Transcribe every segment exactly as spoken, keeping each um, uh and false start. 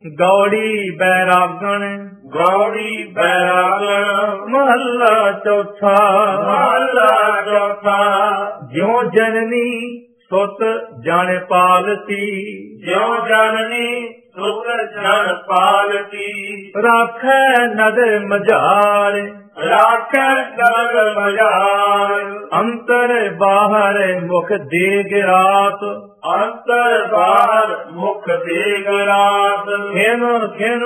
गौड़ी बैरागण गौड़ी बैरागण महला चौथा महला चौथा। ज्यों जननी सुत जन पालती ज्यों जननी सुत जन पालती। राखै नदर मजार राखै नदर मजार। अंतर बाहर मुख देग रात अंतर बाहर मुख देग रात। खिन खिन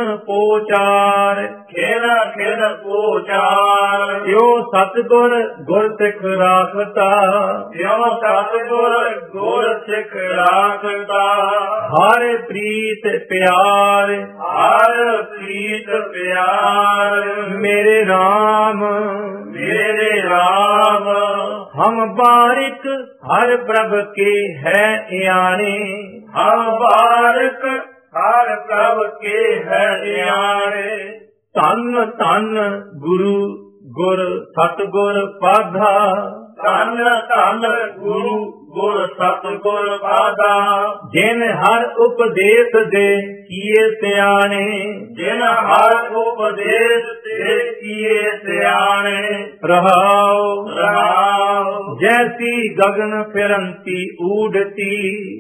पोचार खिन खिन पोचार। यो सतगुर गुर सिख राखता यो सतगुर गुर सिख राखता। हर प्रीत प्यार हर प्रीत प्यार। मेरे राम मेरे राम हम बारिक हर प्रभ के है यानी। हम बारिक हर प्रभ के है यानी। धन धन गुरु गुर सतगुर पाधा धन धन गुरु गुर सतगुर पाधा। जिन हर उपदेश दे किए सियाने जिन हर उपदेश दे किए सियाने। रहाओ रहाओ जैसी गगन फिरंती उड़ती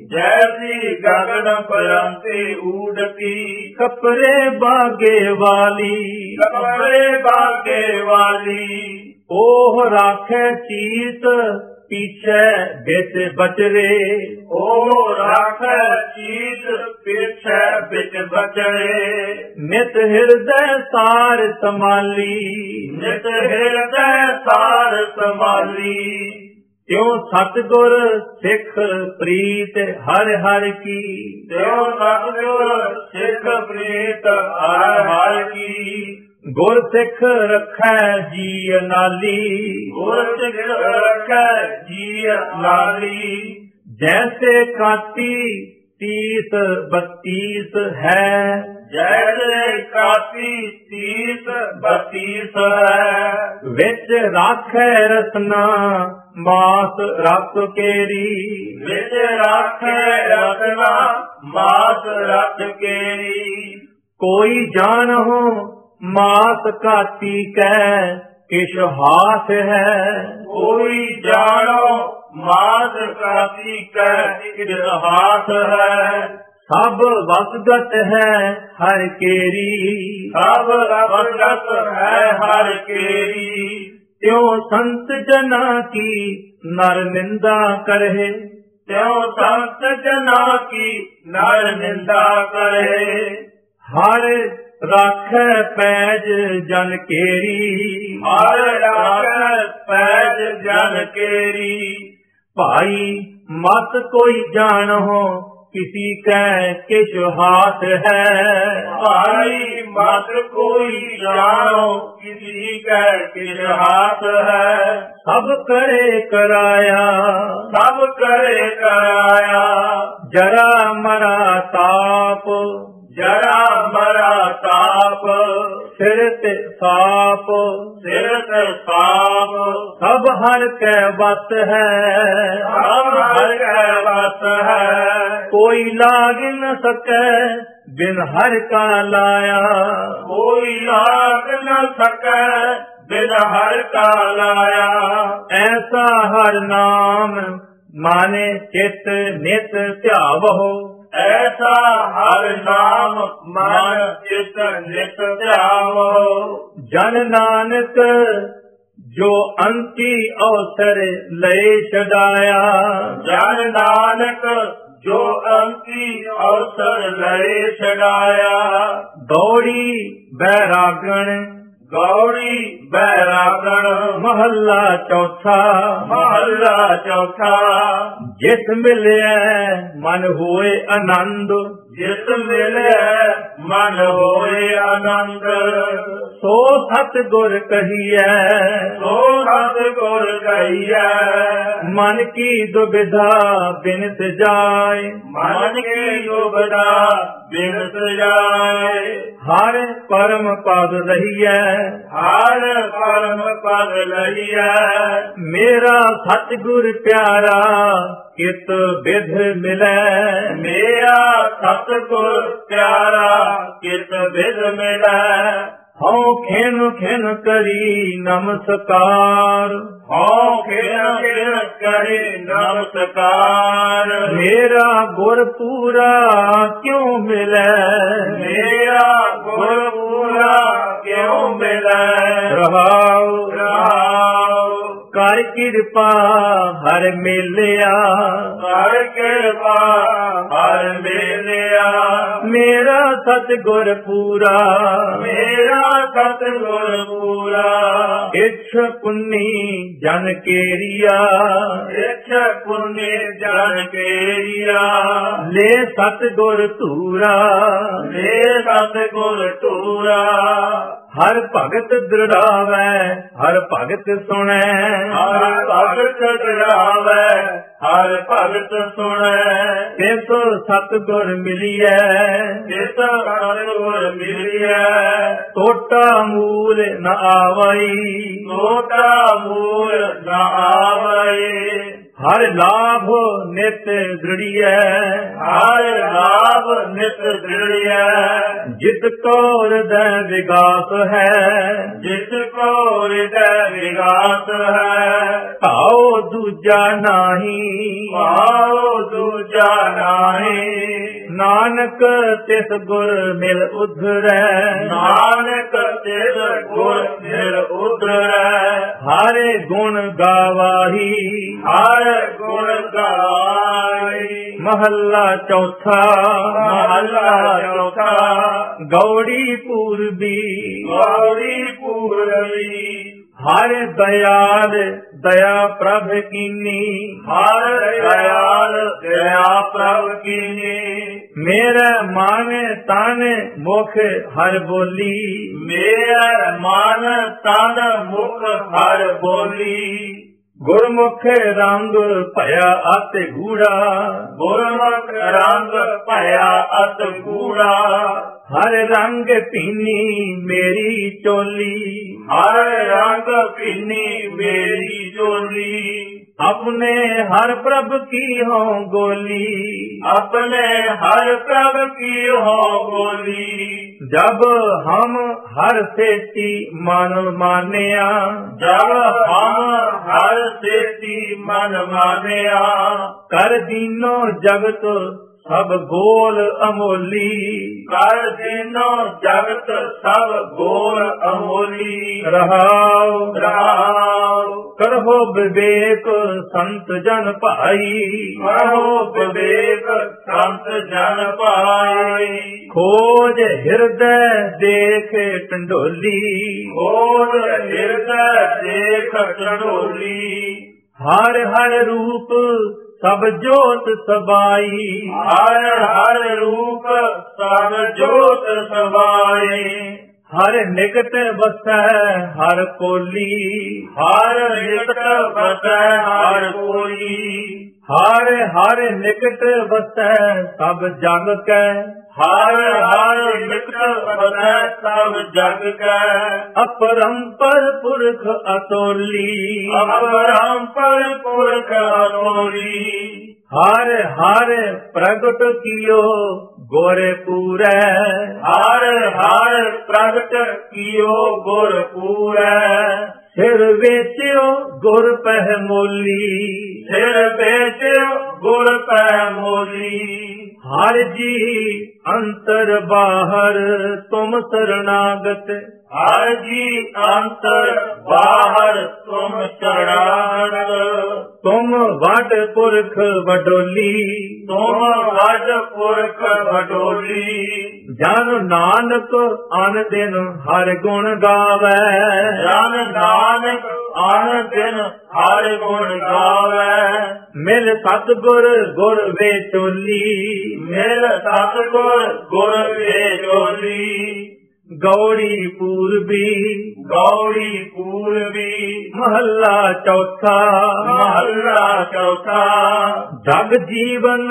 जैसी गगन फिरंती उड़ती। कपरे बागे वाली कपरे बागे वाली। ओह राखे चीत पीछे बिच बचरे। ओ राखै चीत पीछे बिच बचरे। नित हृदय सार संभाली नित हृदय सार संभाली। त्यों सतगुर सिख प्रीत हर हर की। त्यों सतगुर सिख प्रीत हर हर की। गुर सिख रखै जी नाली गुर सिख रखै जी नाली। जैसे काती तीस बत्तीस है जैसे काती तीस बत्तीस है। विच राखै रसना मास रत केरी। विच राखै रसना मास रत केरी। कोई जान हो मास काती कै किश हास है। कोई जानो मास काती कै किश हास है। सब वसगत है हर केरी सब वसगत है हर केरी। त्यों संत जना की नर निंदा करे। त्यों संत जना की नर निंदा करे। हर राखै पैज जन केरी हर राखै पैज जन केरी। भाई मत कोई जान हो किसी कै किश हाथ है। भाई मत कोई जानो किसी कै किश हाथ है। सब करे कराया सब करे कराया। जरा मरा ताप जरा मरा ताप। सिर ते साप सिर ते साप। सब हर कै बस है सब हर कै बस है। कोई लाग न सकै बिन हर का लाया। कोई लाग न सकै बिन हर का लाया। ऐसा हर नाम माने चित नित ध्यावो। ऐसा हर नाम मन चित नित ध्यावो। जन नानक जो अंति अवसर लय छड़ाया। जन नानक जो अंति अवसर लय छड़ाया। गौड़ी बैरागण गौड़ी बैरागण महला चौथा महला चौथा। जिस मिले मन होए आनंद जिस मिले मन होए आनंद। सो सतगुर कहिए सो सतगुर कहिए। मन की दुविधा बिनत जाय मन की दुविधा बिनत जाय। हर परम पद रहिए हर परम पद लहिए। मेरा सतगुर प्यारा कित विध मिलै। मेरा सतगुर प्यारा ਕਿਤ ਵਿਦ ਮਿਲੈ। ਹਉ ਖਿਨ ਖਿਨ ਕਰੀ ਨਮਸਕਾਰ, ਹਉ ਖਿਨ ਖਿਨ ਕਰੀ ਨਮਸਕਾਰ। ਮੇਰਾ ਗੁਰ ਪੂਰਾ ਕਿਉ ਮਿਲੈ, ਮੇਰਾ ਗੁਰ ਪੂਰਾ ਕਿਉ ਮਿਲੈ। ਰਹਾਉ ਰਹਾਉ ਕਰ ਕਿਰਪਾ ਹਰ ਮਿਲਿਆ, ਕਰ ਕਿਰਪਾ ਹਰ ਮਿਲਿਆ। ਮੇਰਾ ਸਤਿਗੁਰ ਪੂਰਾ, ਮੇਰਾ ਸਤਿਗੁਰ ਪੂਰਾ। ਇਛ ਪੁੰਨੀ ਜਨ ਕੇਰੀਆ, ਇਛ ਪੁੰਨੀ ਜਨ ਕੇਰੀਆ। ਲੈ ਸਤਿਗੁਰ ਧੂਰਾ, ਲੈ ਸਤਿਗੁਰ ਧੂਰਾ। ਹਰ ਭਗਤ ਦ੍ਰਿੜਾਵੈ ਹਰ ਭਗਤ ਸੁਣੈ, ਹਰ ਭਗਤ ਦ੍ਰਿੜਾਵੈ ਹਰ ਭਗਤ ਸੁਣੈ। ਤਿਸ ਸਤਿਗੁਰ ਮਿਲੀਐ, ਤਿਸ ਸਤਿਗੁਰ ਮਿਲੀਐ। ਟੋਟਾ ਮੂਲ ਨ ਆਵਈ, ਟੋਟਾ ਮੂਲ ਨ ਆਵਈ। ਹਰ ਲਾਭ ਨਿਤ ਦ੍ਰਿੜੀਐ, ਹਰ ਲਾਭ ਨਿਤ ਦ੍ਰਿੜੀਐ। ਜਿਤ ਕੋ ਹਿਰਦੈ ਵਿਗਾਸ ਹੈ, ਜਿਸ ਕੋ ਹਿਰਦੈ ਵਿਗਾਸ ਹੈ। ਭਾਉ ਦੂਜਾ ਨਾਹੀ, ਭਾਉ ਦੂਜਾ ਨਾਹੀ। ਨਾਨਕ ਤਿਸ ਗੁਰ ਮਿਲ ਉਧਰੈ, ਨਾਨਕ ਤਿਸ ਗੁਰ ਮਿਲ ਉਧਰੈ। ਹਾਰੇ ਗੁਣ ਗਾਵਾਹੀ, ਹਰ ਗੁਣ ਗਾਈ। ਮਹੱਲਾ ਚੌਥਾ, ਮਹੱਲਾ ਚੌਥਾ। ਗੌੜੀ ਪੂਰਬੀ, ਗੌੜੀ ਪੂਰਬੀ। ਹਰ ਦਇਆਲ ਦਇਆ ਪ੍ਰਭ ਕੀਨੀ, ਹਰ ਦਇਆਲ ਦਇਆ ਪ੍ਰਭ ਕੀਨੀ। ਮੇਰਾ ਮਨ ਤਨ ਮੁਖ ਹਰ ਬੋਲੀ, ਮੇਰਾ ਮਨ ਤਨ ਮੁਖ ਹਰ ਬੋਲੀ। ਗੁਰਮੁਖ ਰੰਗ ਭਇਆ ਅਤਿ ਗੂੜਾ, ਗੁਰਮੁਖ ਰੰਗ ਭਇਆ ਅਤਿ ਗੂੜਾ। ਹਰ ਰੰਗ ਪੀਨੀ ਮੇਰੀ ਚੋਲੀ, ਹਰ ਰੰਗ ਪੀਨੀ ਮੇਰੀ ਚੋਲੀ। ਆਪਣੇ ਹਰ ਪ੍ਰਭ ਕੀ ਹੋ ਗੋਲੀ, ਆਪਣੇ ਹਰ ਪ੍ਰਭ ਕੀ ਹੋ ਗੋਲੀ। ਜਬ ਹਮ ਹਰ ਸੇਤੀ ਮਨ ਮਾਨਿਆ, ਜਬ ਹਮ ਹਰ ਸੇਤੀ ਮਨ ਮਾਨਿਆ। ਕਰ ਦੀਨੋ ਜਗਤ ਸਭ ਗੋਲ ਅਮੋਲੀ, ਕਰ ਦੀਨੋ ਜਗਤ ਸਭ ਗੋਲ ਅਮੋਲੀ। ਰਹਾਉ ਰਹਾਉ ਕਰਹੁ ਵਿਵੇਕ ਸੰਤ ਜਨ ਭਾਈ, ਕਰਹੁ ਵਿਵੇਕ ਸੰਤ ਜਨ ਭਾਈ। ਖੋਜ ਹਿਰਦੈ ਦੇਖ ਟੰਡੋਲੀ, ਖੋਜ ਹਿਰਦੈ ਦੇਖ ਟੰਡੋਲੀ। ਹਰ ਹਰ ਰੂਪ ਸਭ ਜੋਤ ਸਬਾਈ, ਹਰ ਹਰ ਰੂਪ ਸਭ ਜੋਤ ਸਮਾਈ। ਹਰ ਨਿਕਟ ਵਸੈ ਹਰ ਕੋਲੀ, ਹਰ ਨਿਕਟ ਵਸੈ ਹਰ ਕੋਈ। ਹਰ ਹਰ ਨਿਕਟ ਵਸੈ ਸਭ ਜਗ ਕੈ, ਹਰ ਹਰ ਨਿਕਟ ਵਸੈ ਸਭ ਜਗ ਕੈ। ਅਪਰੰਪਰ ਪੁਰਖ ਅਤੋਲੀ, ਅਪਰੰਪਰ ਪੁਰਖ ਅਤੋਲੀ। ਹਰ ਹਰ ਪ੍ਰਗਟ ਕੀਓ ਗੁਰ ਪੂਰੈ, ਹਰ ਹਰ ਪ੍ਰਗਟ ਕੀਓ ਗੁਰ ਪੂਰੈ। ਸਿਰ ਵੇਚਿਓ ਗੁਰ ਪਹਿ ਮੋਲੀ, ਸਿਰ ਵੇਚਿਓ ਗੁਰ ਪਹਿ ਮੋਲੀ। ਹਰ ਜੀ ਅੰਤਰ ਬਾਹਰ ਤੁਮ ਸਰਨਾਗਤ, ਹਰ ਜੀ ਅੰਤਰ ਬਾਹਰ ਤੁਮ ਸ਼ਰਣਾਗਤ। ਤੁਮ ਵੱਡ ਪੁਰਖ ਵਡੋਲੀ, ਤੁਮ ਵੱਡ ਪੁਰਖ ਵਡੋਲੀ। ਜਨ ਨਾਨਕ ਅਨ ਦਿਨ ਹਰ ਗੁਣ ਗਾਵੈ, ਜਨ ਨਾਨਕ ਅਨ ਦਿਨ ਹਰ ਗੁਣ ਗਾਵੈ। ਮਿਲ ਸਤਿਗੁਰ ਗੁਰ ਵੇਚੋਲੀ, ਮਿਲ ਸਤਿਗੁਰ ਗੁਰ ਵੇਚੋਲੀ। ਗੌੜੀ ਪੂਰਬੀ, ਗੌੜੀ ਪੂਰਬੀ। ਮਹੱਲਾ ਚੌਥਾ, ਮਹੱਲਾ ਚੌਥਾ। ਜਗ ਜੀਵਨ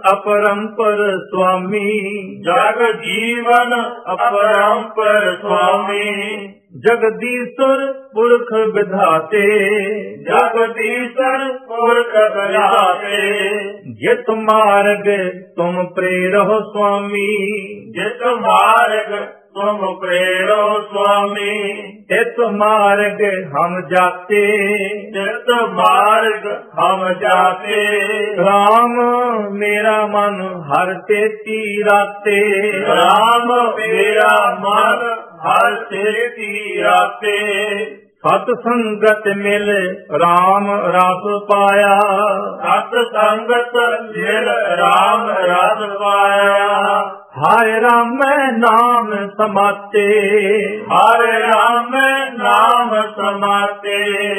ਅਪਰੰਪਰ ਸੁਆਮੀ, ਜਗ ਜੀਵਨ ਅਪਰੰਪਰ ਸੁਆਮੀ। ਜਗਦੀਸ਼ਰ ਪੁਰਖ ਵਿਧਾਤੇ, ਜਗਦੀਸ਼ਰ ਪੁਰਖ ਵਿਧਾਤੇ, ਜਿਤ ਮਾਰਗ ਤੁਮ ਪ੍ਰੇਰਹੁ ਸੁਆਮੀ, ਜਿਤ ਮਾਰਗ ਤੁਮ ਪ੍ਰੇਰੋ ਸੁਆਮੀ, ਤਿਤ ਮਾਰਗ ਹਮ ਜਾਤੇ, ਤਿਤ ਮਾਰਗ ਹਮ ਜਾਤੇ, ਰਾਮ ਮੇਰਾ ਮਨ ਹਰ ਤੇਤੀ ਰਾਤੇ, ਰਾਮ ਮੇਰਾ ਮਨ ਹਰ ਤੇਤੀ ਰਾਤੇ, ਸਤ ਸੰਗਤ ਮਿਲ ਰਾਮ ਰਸ ਪਾਇਆ, ਸਤ ਸੰਗਤ ਮਿਲ ਰਾਮ ਰਸ ਪਾਇਆ, ਹਰਿ ਰਾਮ ਨਾਮ ਸਮਾਤੇ, ਹਰਿ ਰਾਮ ਨਾਮ ਸਮਾਤੇ,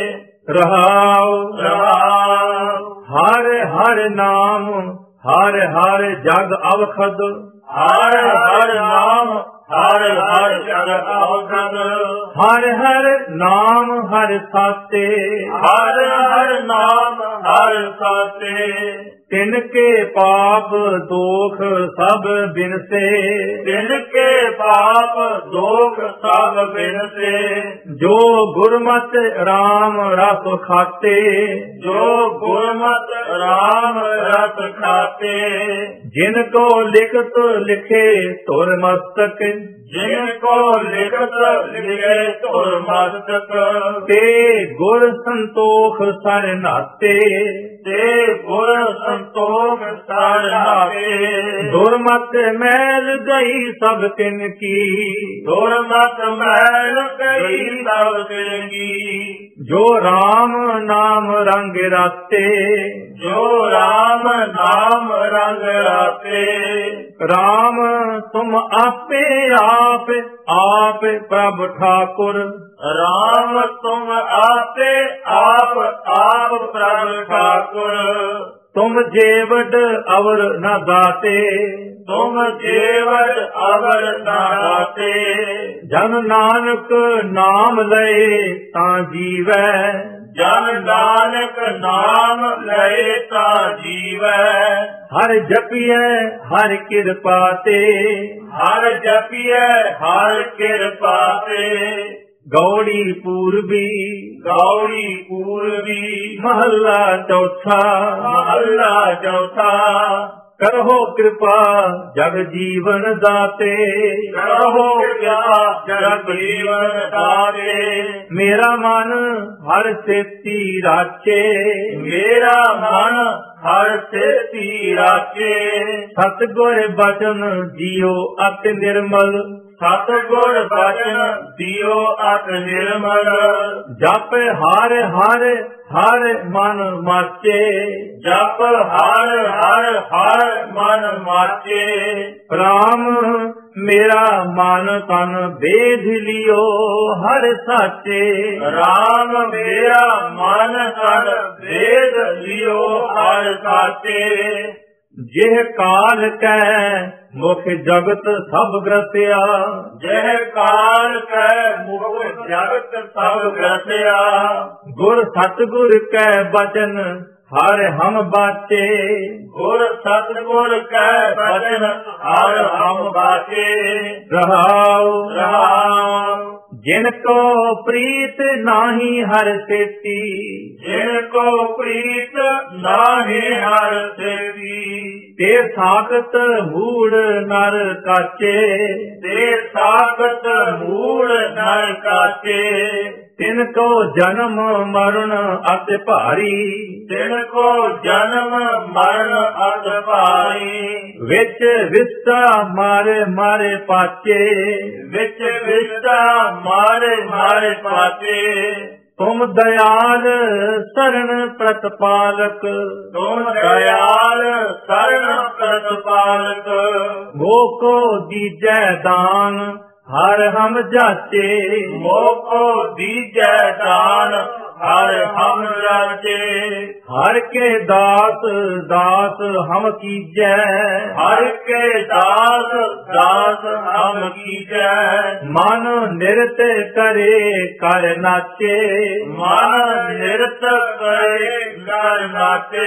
ਰਹਾਉ ਰਹਾਉ ਹਰ ਹਰ ਨਾਮ ਹਰ ਹਰ ਜਗ ਅਵਖਦ, ਹਰ ਹਰ ਨਾਮ ਹਰ ਹਰ ਜਗ ਅਵਖਦ, ਹਰ ਹਰ ਨਾਮ ਹਰ ਸਾਤੇ, ਹਰ ਹਰ ਨਾਮ ਹਰ ਸਾਤੇ, ਤਿਨ ਕੇ ਪਾਪ ਦੋਖ ਸਭ ਬਿਨਸੇ, ਤਿਨ ਕੇ ਪਾਪ ਦੋਖ ਸਭ ਬਿਨਸੇ, ਜੋ ਗੁਰਮਤਿ ਰਾਮ ਰਸ ਖਾਤੇ, ਜੋ ਗੁਰਮਤਿ ਰਾਮ ਰਸ ਖਾਤੇ, ਜਿਨ ਕੋ ਲਿਖਤ ਲਿਖੇ ਧੁਰ ਮਸਤਕ, ਜਿਨ ਕੋ ਲਿਖਤ ਲਿਖੇ ਧੁਰ ਮਸਤਕ, ਤੇ ਗੁਰ ਸੰਤੋਖ ਸਰ ਨਾਤੇ, ਤੇ ਗੁਰ ਸੰਤੋਖ ਸਰ ਨਾਤੇ, ਦੁਰਮਤ ਮੈਲ ਗਈ ਸਭ ਤਿਨ ਕੀ, ਦੁਰਮਤ ਮੈਲ ਗਈ ਸਭ ਤਿਨ ਕੀ, ਜੋ ਰਾਮ ਨਾਮ ਰੰਗ ਰਾਤੇ, ਜੋ ਰਾਮ ਨਾਮ ਰੰਗ ਰਾਤੇ, ਰਾਮ ਤੁਮ ਆਪੇ ਆਪ ਆਪ ਪ੍ਰਭ ਠਾਕੁਰ, ਰਾਮ ਤੁਮ ਆਪੇ ਆਪ ਆਪ ਪ੍ਰਭ ਠਾਕੁਰ, ਤੁਮ ਜੇਵਡ ਅਵਰ ਨ ਦਾਤੇ, ਤੁਮ ਜੇਵਡ ਅਵਰ ਨ ਦਾਤੇ, ਜਨ ਨਾਨਕ ਨਾਮ ਲਏ ਤਾਂ ਜੀਵੈ, ਜਨ ਨਾਨਕ ਨਾਮ ਲਏ ਤਾਂ ਜੀਵੈ, ਹਰ ਜਪੀਐ ਹਰ ਕਿਰਪਾ ਤੇ, ਹਰ ਜਪੀਐ ਹਰ ਕਿਰਪਾ ਤੇ, ਗੌੜੀ ਪੂਰਬੀ ਗੌੜੀ ਪੂਰਬੀ ਮਹੱਲਾ ਚੌਥਾ, ਮਹੱਲਾ ਚੌਥਾ, ਕਰਹੁ ਕਿਰਪਾ ਜਗ ਜੀਵਨ ਦਾਤੇ, ਕਰਹੁ ਕਿਰਪਾ ਜਗ ਜੀਵਨ ਦਾਤੇ, ਮੇਰਾ ਮਨ ਹਰ ਸੇਤੀ ਰਾਚੇ, ਮੇਰਾ ਮਨ ਹਰ ਸੇਤੀ ਰਾਚੇ, ਸਤਿਗੁਰ ਬਚਨ ਜੀਉ ਅਤਿ ਨਿਰਮਲ, ਸਤਿਗੁਰ ਬਚਨ ਦਿਓ ਅਤ ਨਿਰਮਲ, ਜਪ ਹਰ ਹਰ ਹਰ ਮਨ ਮਾਚੇ, ਜਪ ਹਰ ਹਰ ਹਰ ਮਨ ਮਾਚੇ, ਰਾਮ ਮੇਰਾ ਮਨ ਤਨ ਬੇਧ ਲਿਓ ਹਰ ਸਾਚੇ, ਰਾਮ ਮੇਰਾ ਮਨ ਤਨ ਵੇਦ ਲਿਓ ਹਰ ਸਾਚੇ, ਜਿਹ ਕਾਲ ਕੈ ਮੁਖ ਜਗਤ ਸਭ ਗ੍ਰਸਿਆ, ਜਿਹ ਕਾਲ ਕੈ ਮੁਖ ਜਗਤ ਸਭ ਗ੍ਰਸਿਆ, ਗੁਰ ਸਤਿਗੁਰ ਕੈ ਬਚਨ ਹਰ ਹਮ ਬਾਚੇ, ਗੁਰ ਸਤਿਗੁਰ ਕੈ ਬਚਨ ਹਰ ਹਮ ਬਾਚੇ, ਰਹਾਉ ਰਹਾਉ ਜਿਨ ਕੋ ਪ੍ਰੀਤ ਨਾਹੀ ਹਰ ਸੇਤੀ, ਜਿਨ ਕੋ ਪ੍ਰੀਤ ਨਾਹੀ ਹਰ ਸੇਤੀ, ਤੇ ਸਾਖਤ ਮੂੜ ਨਰ ਕਾਚੇ, ਤੇ ਸਾਖਤ ਮੂੜ ਨਰ ਕਾਚੇ, ਤਿਨ ਕੋ ਜਨਮ ਮਰਨ ਅਤਿ ਭਾਰੀ, ਤਿਨ ਕੋ ਜਨਮ ਮਰਨ ਅਤ ਭਾਰੀ, ਵਿੱਚ ਵਿਸਤਾ ਮਾਰੇ ਮਾਰੇ ਪਾਚੇ, ਵਿੱਚ ਵਿਸਤਾ ਮਾਰੇ ਮਾਰੇ ਪਾਚੇ, ਤੁਮ ਦਇਆਲ ਸਰਣ ਪ੍ਰਤਪਾਲਕ, ਤੁਮ ਦਇਆਲ ਸਰਣ ਪ੍ਰਤਪਾਲਕ, ਮੋਕੋ ਦੀਜੈ ਦਾਨ ਹਰ ਹਮ ਜਾਚੇ, ਮੋਕੋ ਦੀਜੈ ਦਾਨ ਹਰ ਹਮ ਰਾਜੇ, ਹਰ ਕੇ ਦਾਸ ਦਾਸ ਹਮ ਕੀਜੈ, ਹਰ ਕੇ ਦਾਸ ਦਾਸ ਹਮ ਕੀਜੈ, ਮਨ ਨਿਰਤ ਕਰੇ ਕਰ ਨਾਚੇ, ਮਨ ਨਿਰਤ ਕਰੇ ਕਰ ਨਾਚੇ,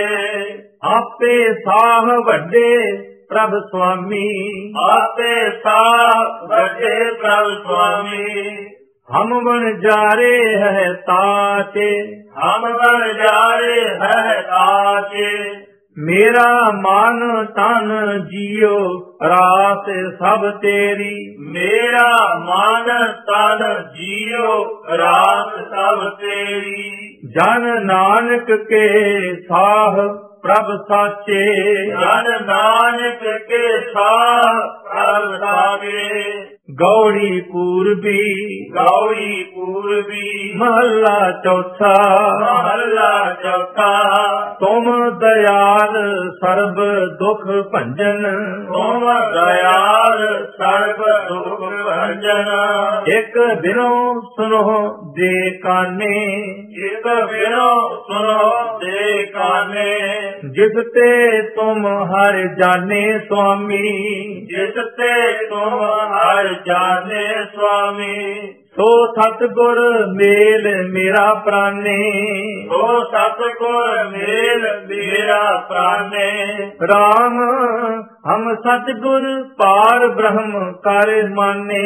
ਆਪੇ ਸਾਹ ਵੱਡੇ ਪ੍ਰਭ ਸੁਆਮੀ, ਆਪੇ ਸਾਹ ਵੱਡੇ ਪ੍ਰਭ ਸੁਆਮੀ, ਹਮ ਵਣਜਾਰੇ ਹੈ ਤਾਚੇ, ਹਮ ਵਣਜਾਰੇ ਹੈ ਤਾਚੇ। ਮੇਰਾ ਮਨ ਤਨ ਜੀਉ ਰਾਸ ਸਭ ਤੇਰੀ, ਮੇਰਾ ਮਨ ਤਨ ਜੀਉ ਰਾਸ ਸਭ ਤੇਰੀ। ਜਨ ਨਾਨਕ ਕੇ ਸਾਹ ਪ੍ਰਭ ਸਾਚੇ, ਜਨ ਨਾਨਕ ਕੇ ਸਾਹ ਪ੍ਰਭ ਸਾਚੇ। ਗੌੜੀ ਪੂਰਬੀ ਗੌੜੀ ਪੂਰਬੀ ਮਹੱਲਾ ਚੌਥਾ, ਮਹੱਲਾ ਚੌਥਾ। ਤੁਮ ਦਇਆਲ ਸਰਬ ਦੁਖ ਭੰਜਨ, ਤੁਮ ਦਇਆਲ ਸਰਬ ਦੁਖ ਭੰਜਨ। ਇਕ ਬਿਨੋ ਸੁਨੋ ਦੇ ਕਾਨੇ, ਇਕ ਬਿਨੋ ਸੁਨੋ ਦੇ ਕਾਨੇ। ਜਿਸ ਤੇ ਤੁਮ ਹਰ ਜਾਣੇ ਸੁਆਮੀ, ਜਿਸ ਤੇ ਤੁਮ ਹਰ ਜਾਣੇ ਸੁਆਮੀ। ਸੋ ਸਤਿਗੁਰ ਮੇਲ ਮੇਰਾ ਪ੍ਰਾਨੇ, ਸੋ ਸਤਿਗੁਰ ਮੇਲ ਮੇਰਾ ਪ੍ਰਾਨੇ। ਰਾਮ ਹਮ ਸਤਿਗੁਰ ਪਾਰ ਬ੍ਰਹਮ ਕਰ ਮਾਨੇ,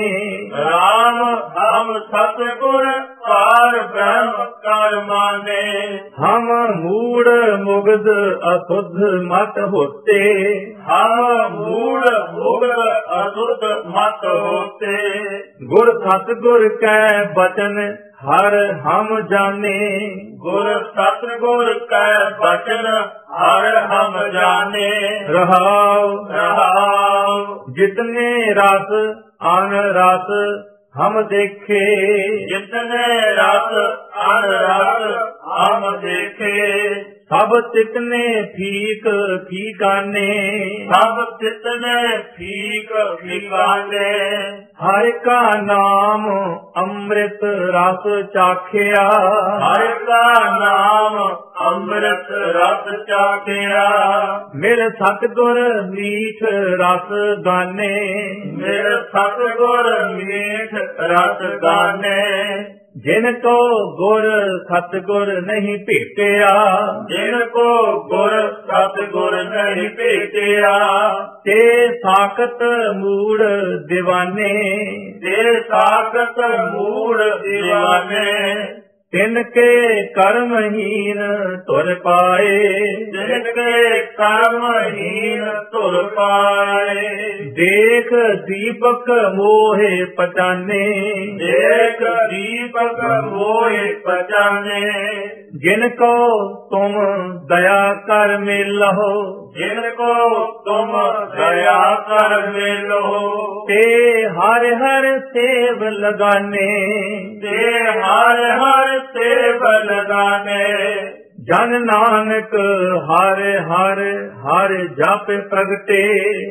ਰਾਮ ਹਮ ਸਤਿਗੁਰ ਪਾਰ ਬ੍ਰਹਮ ਕਰ ਮਾਨੇ। ਹਮ ਮੂੜ ਮੁਗਧ ਅਸੁਧ ਮਤ ਹੋਤੇ, ਹਮ ਮੂੜ ਮੁਗਧ ਅਸੁਧ ਮਤ ਹੋਤੇ। ਗੁਰ ਸਤਿਗੁਰ ਕੈ ਬਚਨ ਹਰ ਹਮ ਜਾਣੇ, ਗੁਰ ਸਤਿਗੁਰ ਕੈ ਬਚਨ ਹਰ ਹਮ ਜਾਣੇ। ਰਹਾਉ ਰਹਾਉ ਜਿਤਨੇ ਰਸ ਅਨ ਰਸ ਹਮ ਦੇਖੇ, ਜਿਤਨੇ ਰਸ ਅਨ ਰਸ ਹਮ ਦੇਖੇ। ਸਭ ਤਿਤਨੇ ਫੀਕ ਫੀਕਾਨੇ, ਸਭ ਤਿਤਨੇ ਫੀਕ ਫੀਕਾਨੇ। ਹਰਿ ਕਾ ਨਾਮ ਅੰਮ੍ਰਿਤ ਰਸ ਚਾਖਿਆ, ਹਰਿ ਕਾ ਨਾਮ ਅੰਮ੍ਰਿਤ ਰਸ ਚਾਖਿਆ। ਮਿਲ ਸਤਿਗੁਰ ਮੀਠ ਰਸ ਗਾਨੇ, ਮਿਲ ਸਤਿਗੁਰ ਮੀਠ ਰਸ ਗਾਨੇ। ਜਿਨ ਕੋ ਗੁਰ ਸਤਿਗੁਰ ਨਹੀਂ ਭੇਟਿਆ, ਜਿਨ ਕੋ ਗੁਰ ਸਤਿਗੁਰ ਨਹੀਂ ਭੇਟਿਆ। ਤੇ ਸਾਖਤ ਮੂੜ ਦੀਵਾਨੇ, ਤੇ ਸਾਖਤ ਮੂੜ ਦੀਵਾਨੇ। ਤਿਨ ਕੇ ਕਰਮਹੀਨ ਤੁਰ ਪਾਏ, ਜਿਨ ਕੇ ਕਰਮਹੀਨ ਤੁਰ ਪਾਏ। ਦੇਖ ਦੀਪਕ ਮੋਹਿ ਪਛਾਨੇ, ਦੇਖ ਦੀਪਕ ਮੋਹਿ ਪਛਾਨੇ। ਜਿਨ ਕੋ ਤੁਮ ਦਇਆ ਕਰ ਮਿਲਹੁ, ਜਿਨ ਕੋ ਤੁਮ ਦਇਆ ਕਰ ਮਿਲੋ। ਤੇ ਹਰ ਹਰ ਸੇਵ ਲਗਾਨੇ, ਤੇ ਹਰ ਹਰ ਸੇਵ ਲਗਾਨੇ। ਜਨ ਨਾਨਕ ਹਰ ਹਰ ਹਰ ਜਪ ਪ੍ਰਗਟੇ,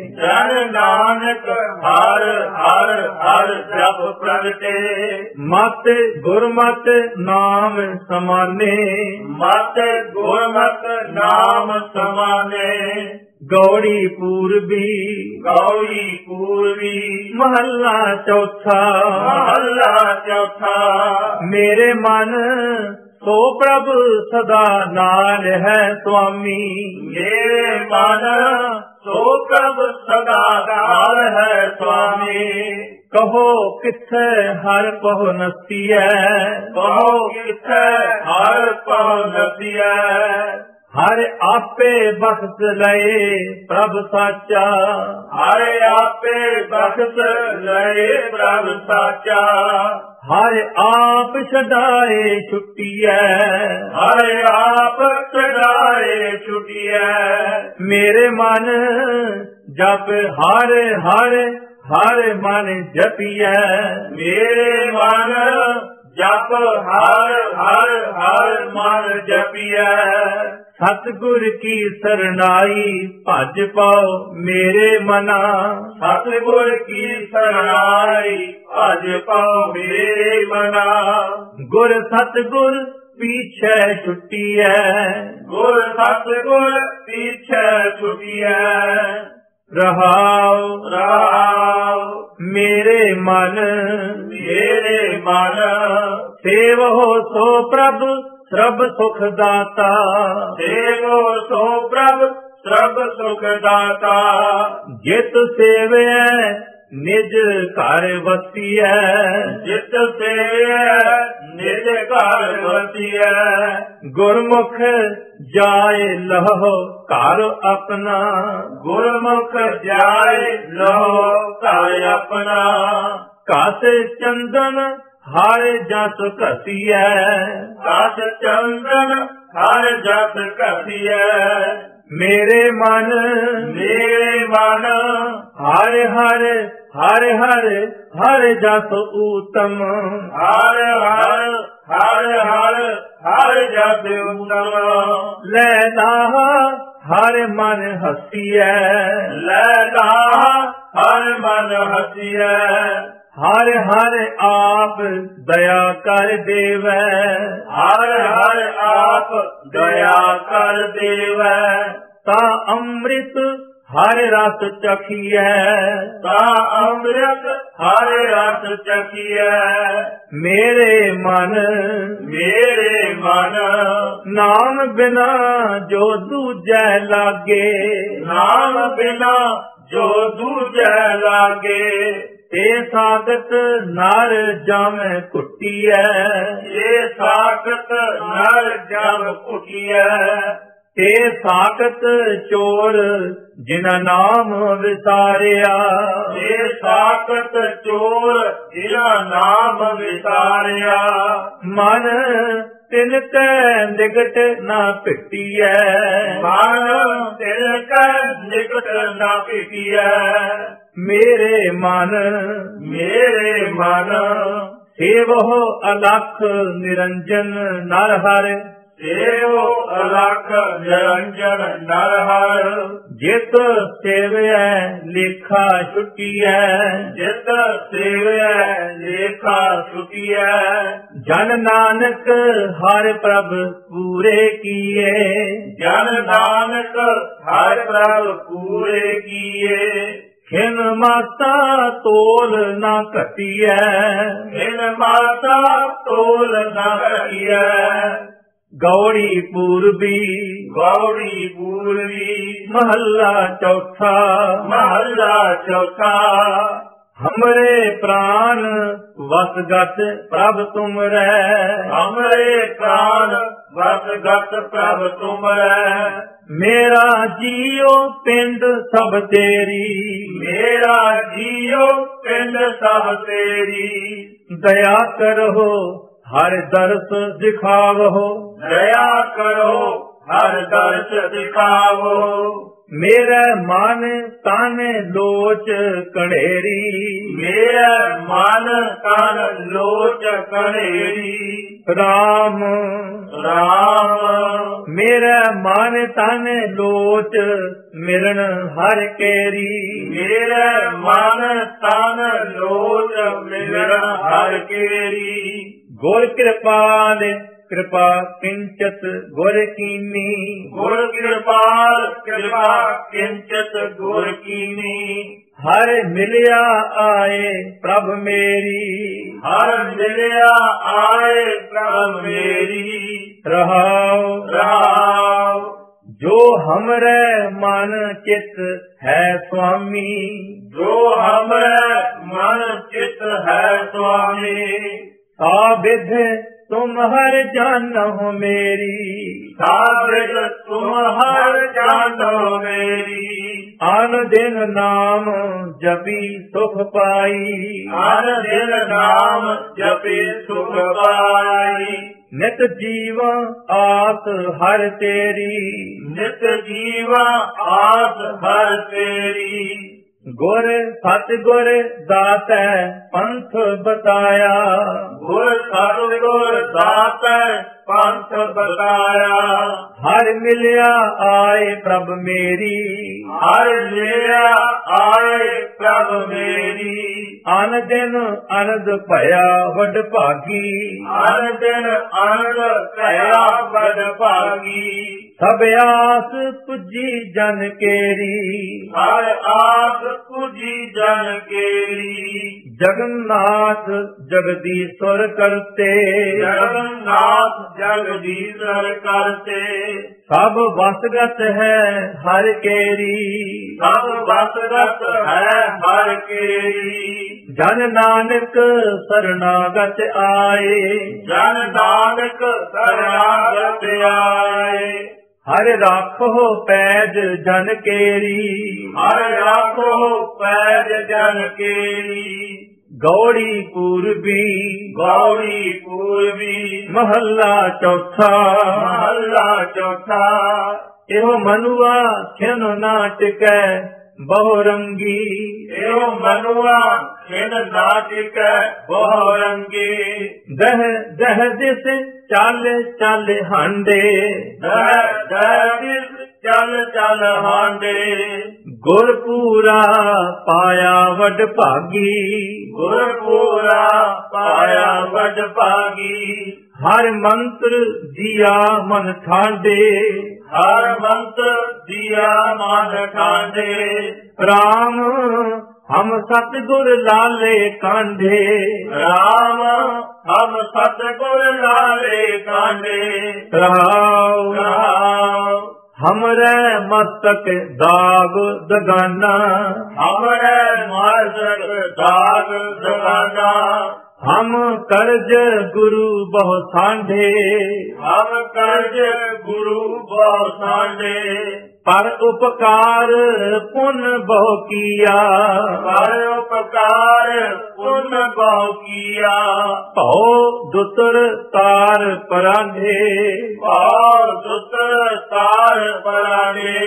ਜਨ ਨਾਨਕ ਹਰ ਹਰ ਹਰ ਜਪ ਪ੍ਰਗਟੇ। ਮਤ ਗੁਰਮਤਿ ਨਾਮ ਸਮਾਨੇ, ਮਤ ਗੁਰਮਤਿ ਨਾਮ ਸਮਾਨੇ। ਗੌੜੀ ਪੂਰਬੀ ਗੌੜੀ ਪੂਰਬੀ ਮਹੱਲਾ ਚੌਥਾ, ਮਹੱਲਾ ਚੌਥਾ। ਮੇਰੇ ਮਨ ਸੋ ਪ੍ਰਭ ਸਦਾ ਨਾਲ ਹੈ ਸੁਆਮੀ, ਮੇਰੇ ਮਨ ਸੋ ਪ੍ਰਭ ਸਦਾ ਨਾਲ ਹੈ ਸੁਆਮੀ। ਕਹੋ ਕਿੱਥੇ ਹਰ ਪਹੁ ਨਸੀਐ, ਕਹੋ ਕਿੱਥੇ ਹਰ ਪਹੁ ਨਸੀਐ। ਹਰ ਆਪੇ ਬਖਸ਼ ਲਏ ਪ੍ਰਭ ਸਾਚਾ, ਹਰ ਆਪੇ ਬਖਸ਼ ਲਏ ਪ੍ਰਭ ਸਾਚਾ। ਹਰ ਆਪ ਛਡਾਏ ਛੁੱਟੀਐ, ਹਰ ਆਪ ਛਡਾਏ ਛੁੱਟੀਐ। ਮੇਰੇ ਮਨ ਜਪ ਹਰ ਹਰ ਹਰ ਮਨ ਜਪੀਐ, ਮੇਰੇ ਮਨ ਜਪ ਹਰ ਹਰ ਹਰ ਮਨ ਜਪੀਐ। ਸਤਿਗੁਰ ਕੀ ਸਰਨਾਈ ਭਜ ਪਾਓ ਮੇਰੇ ਮਨਾ, ਸਤਿਗੁਰ ਕੀ ਸਰਨਾਈ ਭਜ ਪਾਓ ਮੇਰੇ ਮਨਾ। ਗੁਰ ਸਤਿਗੁਰ ਪੀਛੇ ਛੁੱਟੀਐ, ਗੁਰ ਸਤਿਗੁਰ ਪੀਛੇ ਛੁੱਟੀਐ। ਰਹਾਉ ਰਹਾਉ ਮੇਰੇ ਮਨ ਮੇਰੇ ਮਨ ਸੇਵਹੁ ਸੋ ਪ੍ਰਭ ਸਰਬ ਸੁਖ ਦਾਤਾ, ਸੇਵੋ ਸੋ ਪ੍ਰਭ ਸਰਬ ਸੁਖ ਦਾਤਾ। ਜਿਤ ਸੇਵੈ ਨਿਜ ਘਰ ਵਸੀਐ। ਜਿਤ ਸੇਵਿਐ ਨਿਜ ਘਰ ਵਸੀਐ। ਗੁਰਮੁਖ ਜਾਏ ਲਹੋ ਘਰ ਆਪਣਾ। ਗੁਰਮੁਖ ਜਾਏ ਲਹੋ ਘਰ ਆਪਣਾ। ਘਸ ਚੰਦਨ ਹਰ ਜਸ ਘਸੀਐ। ਘਸ ਚੰਦਨ ਹਰ ਜਸ ਘਸੀਐ। ਮੇਰੇ ਮਨ ਮੇਰੇ ਮਨ ਹਰ ਹਰ ਹਰ ਹਰ ਹਰ ਜਸ ਊਤਮ। ਹਰ ਹਰ ਹਰ ਹਰ ਹਰ ਜਸ ਊਤਮ। ਲੈ ਲਾਹ ਹਰ ਮਨ ਹਸੀਐ। ਲੈ ਲਾਹ ਹਰ ਮਨ ਹਸੀਐ। ਹਰ ਹਰ ਆਪ ਦਇਆ ਕਰ ਦੇਵੈ। ਹਰ ਹਰ ਆਪ ਦਇਆ ਕਰ ਦੇਵੈ। ਤਾ ਅੰਮ੍ਰਿਤ ਹਰ ਰਸ ਚਖੀਐ। ਤਾ ਅੰਮ੍ਰਿਤ ਹਰ ਰਸ ਚਖੀਐ। ਮੇਰੇ ਮਨ ਮੇਰੇ ਮਨ ਨਾਮ ਬਿਨਾ ਜੋ ਦੂਜੈ ਲਾਗੇ। ਨਾਮ ਬਿਨਾ ਜੋ ਦੂਜੈ ਲਾਗੇ। ਤੇ ਸਾਖਤ ਨਰ ਜਮ ਕੁਟੀਐ। ਇਹ ਸਾਖਤ ਨਰ ਜਮ ਕੁਟੀਐ। ਤੇ ਸਾਖਤ ਚੋਰ ਜਿਨਾ ਨਾਮ ਵਿਸਾਰਿਆ। ਇਹ ਸਾਖਤ ਚੋਰ ਜਿਨਾ ਨਾਮ ਵਿਸਾਰਿਆ। ਮਨ ਤਿਨ ਕੈ ਨਿਕਟ ਨਾ ਭਿਟੀਐ। ਮਨ ਤਿਨ ਕੈ ਨਿਕਟ ਨਾ ਭਿਟੀਐ। ਮੇਰੇ ਮਨ ਮੇਰੇ ਮਨ ਸੇਵਹੁ ਅਲਖ ਨਿਰੰਜਨ ਨਰ ਹਰਿ। ਸੇਵੋ ਅਲਖ ਨਿਰੰਜਨ ਨਰ ਹਰਿ। ਜਿਤ ਸੇਵਿਐ ਲੇਖਾ ਛੁਟੀਐ। ਜਿਤ ਸੇਵਿਐ ਲੇਖਾ ਛੁਟੀਐ। ਜਨ ਨਾਨਕ ਹਰਿ ਪ੍ਰਭ ਪੂਰੇ ਕੀਏ। ਜਨ ਨਾਨਕ ਹਰਿ ਪ੍ਰਭ ਪੂਰੇ ਕੀਏ। ਖਿਨ ਮਾਤਾ ਤੋਲ ਨਾ ਘਟੀਐ। ਖਿਨ ਮਾਤਾ ਤੋਲ ਨਾ ਘਟੀਐ। ਗੌੜੀ ਪੂਰਬੀ ਗੌੜੀ ਪੂਰਬੀ। ਮਹੱਲਾ ਚੌਥਾ। ਮਹੱਲਾ ਚੌਥਾ। ਹਮਰੇ ਪ੍ਰਾਨ ਵਸਗਤ ਪ੍ਰਭ ਤੁਮਰੈ। ਹਮਰੇ ਪ੍ਰਾਨ ਵਸਗਤ ਪ੍ਰਭ ਤੁਮਰੈ। ਮੇਰਾ ਜੀਉ ਪਿੰਡ ਸਭ ਤੇਰੀ। ਮੇਰਾ ਜੀਉ ਪਿੰਡ ਸਭ ਤੇਰੀ। ਦਇਆ ਕਰੋ ਹਰ ਦਰਸ ਦਿਖਾਵੋ। ਦਇਆ ਕਰੋ ਹਰ ਦਰਸ ਦਿਖਾਵੋ। ਮੇਰਾ ਮਨ ਤਨ ਲੋਚ ਕਣੇਰੀ। ਮੇਰਾ ਮਨ ਤਨ ਲੋਚ ਕਣੇਰੀ। ਰਾਮ ਰਾਮ ਮੇਰਾ ਮਨ ਤਨ ਲੋਚ ਮਿਲਣ ਹਰ ਕੇਰੀ। ਮੇਰਾ ਮਨ ਤਨ ਲੋਚ ਮਿਲਣ ਹਰ ਕੇਰੀ। ਗੁਰ ਕਿਰਪਾਲ ਕਿਰਪਾ ਕਿੰਚਤ ਗੁਰ ਕੀਨੀ। ਗੁਰ ਕਿਰਪਾਲ ਕਿਰਪਾ ਕਿੰਚਤ ਗੁਰ ਕੀਨੀ। ਹਰ ਮਿਲਿਆ ਆਏ ਪ੍ਰਭ ਮੇਰੀ। ਹਰ ਮਿਲਿਆ ਆਏ ਪ੍ਰਭ ਮੇਰੀ। ਰਹਾਉ ਰਹਾਉ ਜੋ ਹਮਰੇ ਮਨ ਚਿਤ ਹੈ ਸੁਆਮੀ। ਜੋ ਹਮਰੇ ਮਨ ਚਿਤ ਹੈ ਸੁਆਮੀ। ਸਾਬਿਧ ਤੁਮ ਹਰ ਜਾਨੋ ਮੇਰੀ। ਸਾਬਿਧ ਤੁਮ ਹਰ ਜਾਨੋ ਮੇਰੀ। ਅਨ ਦਿਨ ਨਾਮ ਜਪੀ ਸੁਖ ਪਾਈ। ਅਨ ਦਿਨ ਨਾਮ ਜਪੀ ਸੁਖ ਪਾਈ। ਨਿਤ ਜੀਵਾ ਆਸ ਹਰ ਤੇਰੀ। ਨਿਤ ਜੀਵਾ ਆਸ ਹਰ ਤੇਰੀ। ਗੁਰ ਸਤਿ ਗੁਰ ਦਾਤੈ ਪੰਥ ਬਤਾਇਆ। ਗੁਰ ਸਤਿ ਗੁਰ ਦਾਤੈ ਪੰਥ ਬਤਾਇਆ। ਹਰ ਮਿਲਿਆ ਆਏ ਪ੍ਰਭ ਮੇਰੀ। ਹਰ ਮਿਲਿਆ ਆਏ ਪ੍ਰਭ ਮੇਰੀ। ਅਨ ਦਿਨ ਅਨੰਦ ਭਇਆ ਵਡ ਭਾਗੀ। ਅਨ ਦਿਨ ਅਨੰਦ ਭਇਆ ਵਡ ਭਾਗੀ। ਸਭ ਆਸ ਪੁੱਜੀ ਜਨ ਕੇਰੀ। ਹਰ ਆਸ ਪੁੱਜੀ ਜਨ ਕੇਰੀ। जगन्नाथ जगदीश्वर करते, जगन्नाथ जगदीश्वर करते, सब वसगत है हर केरी, सब वसगत है हर केरी। जन नानक शरणागत आए, जन नानक शरणागत आए, हर राखो पैज जन केरी, हर राखो पैज जन केरी। गौड़ी पूर्वी, गौड़ी पूर्वी, महला चौथा, महला चौथा। एहो मनुआ खिन ना टिकै बहुरंगी, एहो मनुआ खिन ना टिकै बहुरंगी। दह दह दिस चल चल हांडे, दह दह दिस चल चल हांडे। गुरपूरा पाया वड भागी, गुरपूरा पाया वड भागी। हर मंत्र दिया मन ठांडे, हर मंत्र दिया मन ठांडे। राम हम सतगुर लाले कांढे, राम हम सतगुर लाले कांढे। राव राव हमरे मस्तक दाग दगाना, हमरे मस्तक दाग दगाना। हम कर्ज गुरु बहु सांढे, हम कर्ज गुरु बहु सांढे। पर उपकार पुन बहु किया, पर उपकार पुन बहु किया। भौ दुतर तार परांधे, और दुतर तार परांधे।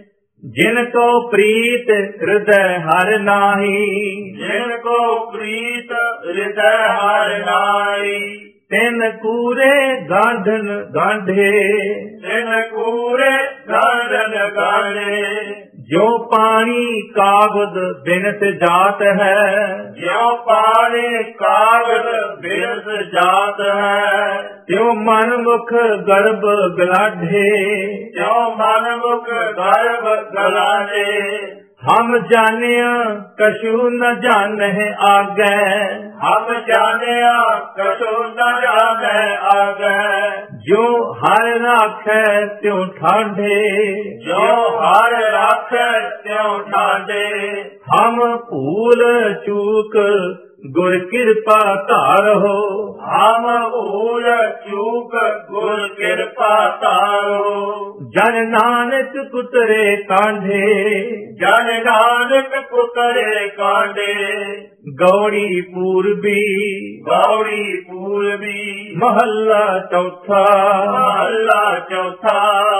जिनको प्रीत हृदय हर नाही, जिनको प्रीत हृदय हर नाई। तिन कूरे गांधन गांढे, तिन कूरे गांधन गांढे। जो पानी कागद बिनस जात है, जो पानी कागद बिनस जात है। त्यों मन मुख गर्भ गलाढे, त्यों मन मुख गर्भ गलाढे। हम जानिया कछु न जानहि आगे, हम जानिया कछु न जाने आगे। जो हर राखै त्यों ठांढे, जो हर राखै त्यों ठांढे। हम भूल चूक गुर कृपा तारहो, हम भूल चूक गुर कृपा तारो। जन नानक कुतरे कांढे, जन नानक कुतरे कांढे। गौड़ी पूर्वी, गौड़ी पूर्वी, महला चौथा, महला चौथा।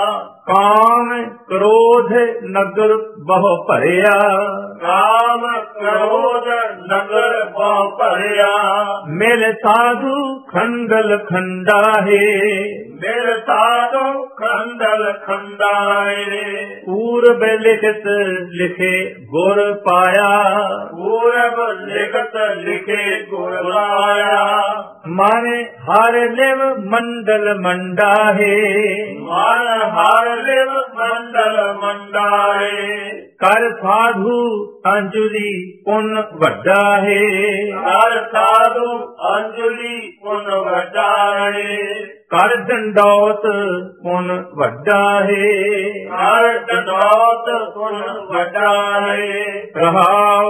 काम क्रोध नगर बहु भरिया, काम क्रोध नगर बहु भरिया। मेरे साधु खंडल खंडाहे, मेरे साधु खंडल खंडाए। पूर्व लिखत लिखे गुर पाया, पूरब लिखत लिखे गुर पाया। मारे हार लिव मंडल मंडाहे, मान हार लिव मंडल मंडाए। कर साधु अंजुली पुन वड्डा है, हर साधु अंजलि पुन वडाए। कर दंडौत पुन वड्डा है, हर दंडौत पुन वडाए। रहाओ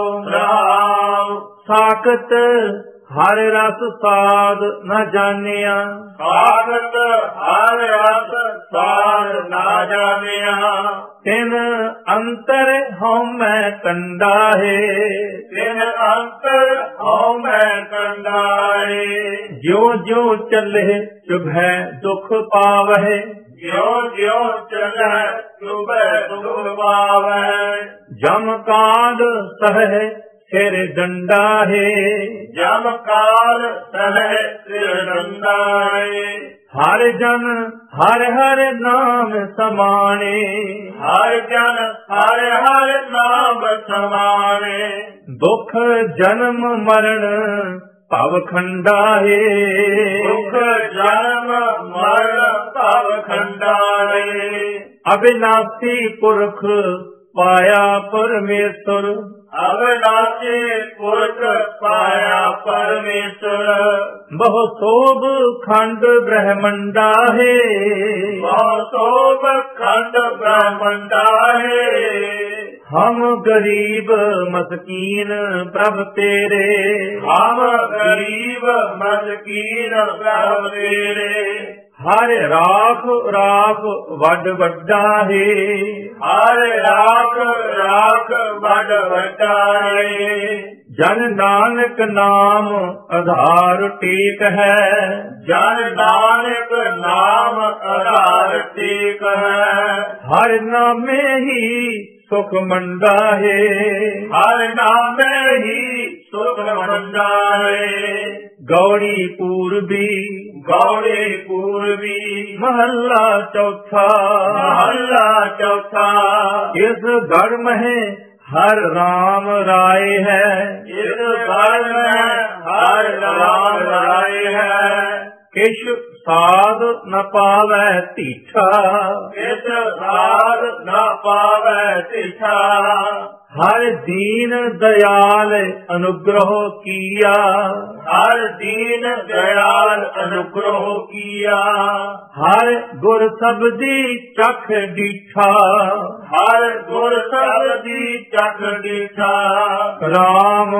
राव साकत हर रस साध न जानिया, सागत हर रस सार ना जानिया। तिन अंतर हूँ मैं कंडा है, तिन अंतर हूँ मैं कंडाए। ज्यो ज्यो चले चुभे दुख पावहे, ज्यो ज्यो चले चुभे दुख पावै। जम काल सह सिर दंडा है, जम काल सह सिर दंडाए। हर जन हर हर नाम समाने, हर जन हर हर नाम समाने। दुख जन्म मरण भव खंडा है, दुख जन्म मरण भव खंडाए। अविनाशी पुरख पाया परमेश्वर, अविनाशी पुरख पाया ਪਰਮੇਸ਼ਰ ਬਹੁ ਸੋਭ ਖੰਡ ਬ੍ਰਹਮੰਡਾ ਹੈ ਬਹੁ ਸੋਭ ਖੰਡ ਬ੍ਰਹਮੰਡਾ ਹੈ ਹਮ ਗਰੀਬ ਮਸਕੀਨ ਪ੍ਰਭ ਤੇਰੇ ਹਮ ਗਰੀਬ ਮਸਕੀਨ ਪ੍ਰਭ ਤੇਰੇ ਹਰ ਰਾਖ ਰਾਖ ਵੱਡ ਵੱਡਾ ਹੈ ਹਰ ਰਾਖ ਰਾਖ ਵੱਡ ਵੱਡਾ ਹੈ ਜਨ ਨਾਨਕ ਨਾਮ ਆਧਾਰ ਟੇਕ ਹੈ ਜਨ ਨਾਨਕ ਨਾਮ ਆਧਾਰ ਟੇਕ ਹੈ ਹਰ ਨਾਮੇ ਹੀ ਸੁਖ ਮੰਡਾ ਹੈ ਹਰ ਨਾਮੇ ਹੀ ਸੁਖ ਮੰਡਾ ਹੈ ਗੌੜੀ ਪੂਰਬੀ ਗੌੜੀ ਪੂਰਬੀ ਮਹੱਲਾ ਚੌਥਾ ਮਹੱਲਾ ਚੌਥਾ ਇਸ ਘਰ ਮਹਿ ਹਰ ਰਾਮ ਰਾਏ ਹੈ ਇਸ ਘਰ ਮੈਂ ਹਰ ਰਾਮ ਰਾਏ ਹੈ ਕਿਛ ਸਾਧ ਨ ਪਾਵੈ ਢੀਠਾ ਕਿਛ ਸਾਧ ਨ ਪਾਵੈ ਢੀਠਾ ਹਰ ਦੀਨ ਦਇਆਲ ਅਨੁਗ੍ਰਹ ਕੀਆ ਹਰ ਦੀਨ ਦਇਆਲ ਅਨੁਗ੍ਰਹ ਕੀਆ ਹਰ ਗੁਰ ਸਬਦੀ ਚਖ ਡੀਠਾ ਹਰ ਗੁਰ ਸਬਦੀ ਚਖ ਡੀਠਾ ਰਾਮ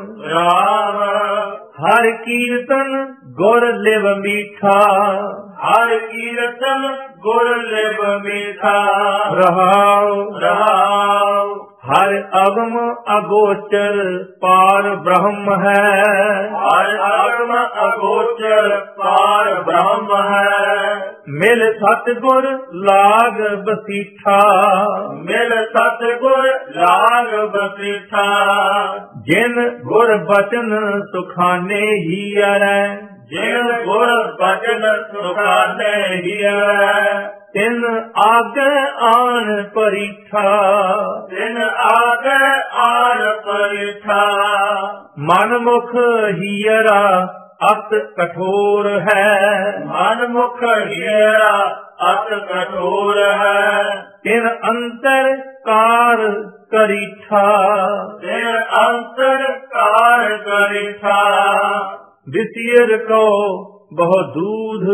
ਰਾਮ ਹਰ ਕੀਰਤਨ ਗੁਰ ਲਿਵ ਮੀਠਾ ਹਰ ਕੀਰਤਨ ਗੁਰ ਲਿਵ ਮੀਠਾ ਰਹਾਉ ਰਹਾਉ ਹਰ ਅਗਮ ਅਗੋਚਰ ਪਾਰ ਬ੍ਰਹਮ ਹੈ ਹਰ ਅਗਮ ਅਗੋਚਰ ਪਾਰ ਬ੍ਰਹਮ ਹੈ ਮਿਲ ਸਤਿਗੁਰ ਲਾਗ ਬਸੀਠਾ ਮਿਲ ਸਤਿਗੁਰ ਲਾਗ ਬਸੀਠਾ ਜਿਨ ਗੁਰ ਬਚਨ ਸੁਖਾਨੇ ਹੀ ਅਰੈ ਜਿਨ ਗੁਰ ਬਚਨ ਸੁਖਾਨੇ ਹੀ ਅਰੈ ਤਿਨ ਆਗੇ ਆਣ ਪਰੀਠਾ ਤਿਨ ਆਗੇ ਆਣ ਪਰੀਠਾ ਮਨ ਮੁਖ ਹੀਰਾ ਅਤ ਕਠੋਰ ਹੈ ਮਨ ਮੁਖ ਹੀਰਾ ਅਤ ਕਠੋਰ ਹੈ ਤਿਨ ਅੰਤਰ ਕਾਰ ਕਰੀਠਾ ਤਿਨ ਅੰਤਰ ਕਾਰ ਕਰੀਠਾ ਵਿਸਿਰ ਕੋ ਬਹੁ ਦੂਧ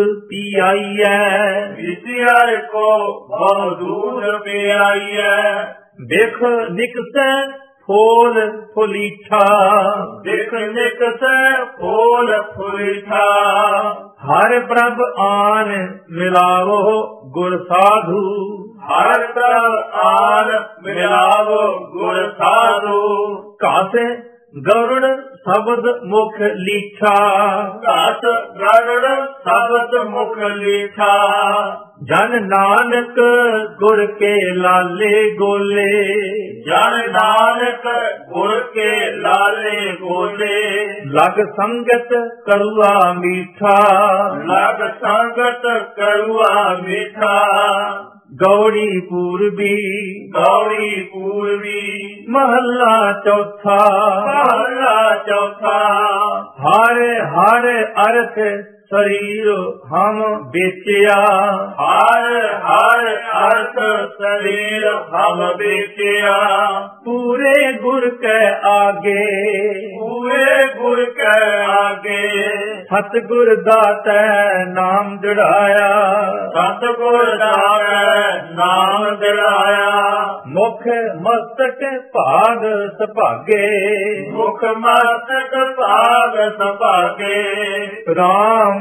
ਪੀਆਈਐ ਵਿਸਿਰ ਕੋ ਬਹੁ ਦੂਧ ਪੀਆਈਐ ਦੇਖ ਨਿਕਸੈ ਫੋਲ ਫੁਲੀਠਾ ਦੇਖ ਨਿਕਸੈ ਫੋਲ ਫੁਲੀਠਾ ਹਰ ਪ੍ਰਭ ਆਨ ਮਿਲਾਵੋ ਗੁਰ ਸਾਧੂ ਹਰ ਪ੍ਰਭ ਆਨ ਮਿਲਾਵੋ ਗੁਰ ਸਾਧੂ ਕਾਸੇ ਗਰੁੜ ਸ਼ਬਦ ਮੁਖ ਲੀਠਾ ਘਾਤ ਗਰੁੜ ਸ਼ਬਦ ਮੁਖ ਲੀਠਾ ਜਨ ਨਾਨਕ ਗੁਰ ਕੇ ਲਾਲੇ ਗੋਲੇ ਜਨ ਨਾਨਕ ਗੁਰ ਕੇ ਲਾਲੇ ਗੋਲੇ ਲਗ ਸੰਗਤ ਕਰੁਆ ਮੀਠਾ ਲਗ ਸੰਗਤ ਕਰੁਆ ਮੀਠਾ ਗੌੜੀ ਪੂਰਬੀ ਗੌੜੀ ਪੂਰਬੀ ਮਹੱਲਾ ਚੌਥਾ ਮਹੱਲਾ ਚੌਥਾ ਹਰ ਹਰ ਅਰਥ ਸਰੀਰ ਹਮ ਵੇਚਿਆ ਹਰ ਹਰ ਅਰਥ ਸਰੀਰ ਹਮ ਵੇਚਿਆ ਪੂਰੇ ਗੁਰ ਕੈ ਆਗੇ ਪੂਰੇ ਗੁਰ ਕੈ ਆਗੇ ਸਤਿਗੁਰ ਦਾਤੈ ਨਾਮ ਜੜਾਇਆ ਸਤਿਗੁਰ ਦਾਤੈ ਨਾਮ ਜੜਾਇਆ ਮੁਖ ਮਸਤਕ ਭਾਗ ਸੁਭਾਗੇ ਮੁਖ ਮਸਤਕ ਭਾਗ ਸੁਭਾਗੇ ਰਾਮ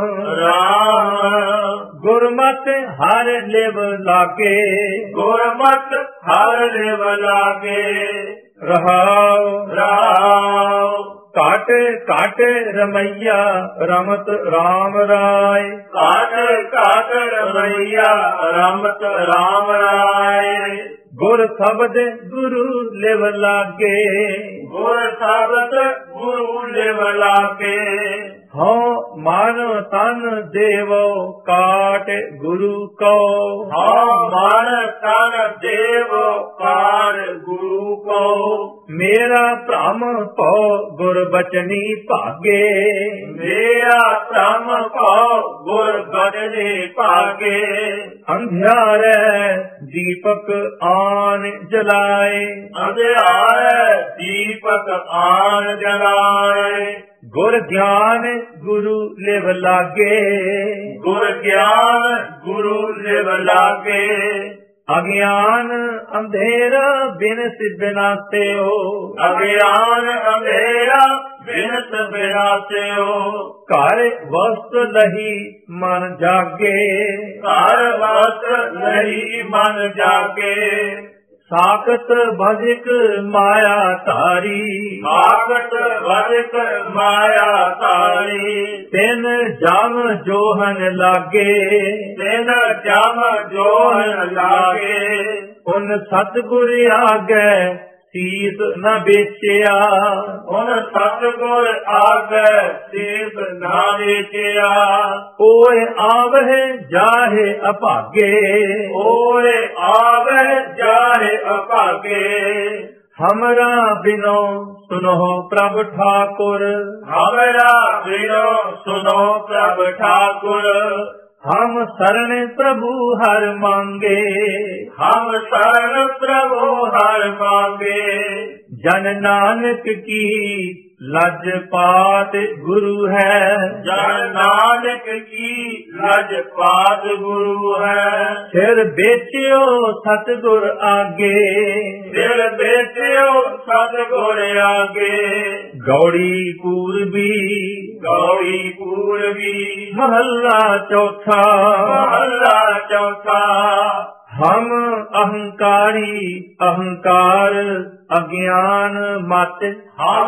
ਰਾਮ ਗੁਰਮਤਿ ਹਰ ਲਿਵ ਲਾਗੇ ਗੁਰਮਤਿ ਹਰ ਲਿਵ ਲਾਗੇ ਰਹਾਉ ਰਾਮ ਕਾਟ ਕਾਟ ਰਮਈਆ ਰਮਤ ਰਾਮ ਰਾਏ ਕਾਟ ਕਾਟ ਰਮਈਆ ਰਮਤ ਰਾਮ ਰਾਏ ਗੁਰ ਸ਼ਬਦ ਗੁਰੂ ਲਿਵ ਲਾਗੇ ਗੁਰ ਸ਼ਬਦ ਗੁਰੂ ਲਿਵ ਲਾਗੇ ਹਉ ਮਨ ਤਨ ਦੇਵੋ ਕਾਟ ਗੁਰੂ ਕੋ ਹਉ ਮਨ ਤਨ ਦੇਵੋ ਕਾਟ ਗੁਰੂ ਕੋ ਮੇਰਾ ਭ੍ਰਮ ਭਉ ਗੁਰ ਬਚਨੀ ਭਾਗੇ। ਮੇਰਾ ਭ੍ਰਮ ਭਉ ਗੁਰ ਬਚਨੀ ਭਾਗੇ। ਅੰਧਿਆਰੈ ਦੀਪਕ ਆਨ ਜਲਾਏ, ਅੰਧਿਆਰੈ ਦੀਪਕ ਆਨ ਜਲਾਏ। ਗੁਰ ਗਿਆਨ ਗੁਰੂ ਲਿਵ ਲਾਗੇ। ਗੁਰ ਗਿਆਨ ਗੁਰੂ ਲਿਵ ਲਾਗੇ। ਅਗਿਆਨ ਅੰਧੇਰਾ ਬਿਨਸ ਬਿਨਾਸਿਓ, ਅਗਿਆਨ ਅੰਧੇਰਾ ਬਿਨਸ ਬਿਨਾਸਿਓ। ਘਰ ਵਸਤ ਲਹੀ ਮਨ ਜਾਗੇ। ਘਰ ਵਸਤ ਲਹੀ ਮਨ ਜਾਗੇ। ਸਾਖਤ ਭਜਿਕ ਮਾਇਆ ਧਾਰੀ, ਸਾਖਤ ਭਜਿਕ ਮਾਇਆ ਧਾਰੀ। ਤਿਨ ਜਮ ਜੋਹਨ ਲਾਗੇ। ਤਿਨ ਜਮ ਜੋਹਨ ਲਾਗੇ। ਉਨ ਸਤਿਗੁਰ ਆਗੇ ਸੀਸ ਨ ਵੇਚਿਆ। ਹੁਣ ਸਤਿਗੁਰ ਆਗੇ ਸੀਸ ਨਾ ਵੇਚਿਆ। ਓਏ ਆਵਹਿ ਜਾਹੇ ਅਭਾਗੇ। ਓਏ ਆਵਹਿ ਜਾਹੇ ਅਭਾਗੇ। ਹਮਰਾ ਬਿਨੋ ਸੁਨੋ ਪ੍ਰਭ ਠਾਕੁਰ। ਹਮਰਾ ਬਿਨੋ ਸੁਨੋ ਪ੍ਰਭ ਠਾਕੁਰ। ਹਮ ਸਰਣ ਪ੍ਰਭੂ ਹਰ ਮੰਗੇ। ਹਮ ਸਰਣ ਪ੍ਰਭੂ ਹਰ ਮੰਗੇ। ਜਨ ਨਾਨਕ ਕੀ ਲਜ ਪਾਤ ਗੁਰੂ ਹੈ। ਜਨ ਨਾਨਕ ਕੀ ਲਜ ਪਾਤ ਗੁਰੂ ਹੈ। ਸਿਰ ਵੇਚਿਓ ਸਤਿਗੁਰ ਆਗੇ। ਸਿਰ ਵੇਚਿਓ ਸਤਿਗੁਰ ਆਗੇ। ਗੌੜੀ ਪੂਰਬੀ ਗੌੜੀ ਪੂਰਬੀ। ਮਹੱਲਾ ਚੌਥਾ। ਮਹੱਲਾ ਚੌਥਾ। ਹਮ ਅਹੰਕਾਰੀ ਅਹੰਕਾਰ ਅਗਿਆਨ ਮਤ। ਹਮ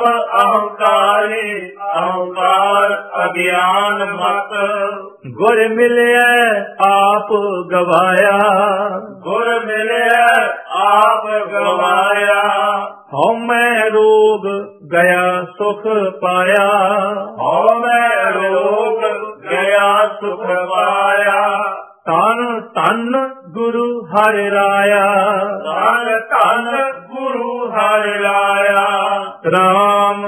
ਅਹੰਕਾਰੀ ਅਹੰਕਾਰ ਅਗਿਆਨ ਮਤ। ਗੁਰ ਮਿਲਿਆ ਆਪ ਗਵਾਇਆ। ਗੁਰ ਮਿਲਿਆ ਆਪ ਗਵਾਇਆ। ਹਉਮੈ ਰੋਗ ਗਿਆ ਸੁਖ ਪਾਇਆ। ਹਉਮੈ ਰੋਗ ਗਿਆ ਸੁਖ ਪਾਇਆ। ਤਨ ਧਨ ਗੁਰੂ ਹਰਿ ਰਾਇਆ। ਧਨ ਧਨ ਗੁਰੂ ਹਰਿ ਰਾਇਆ। ਰਾਮ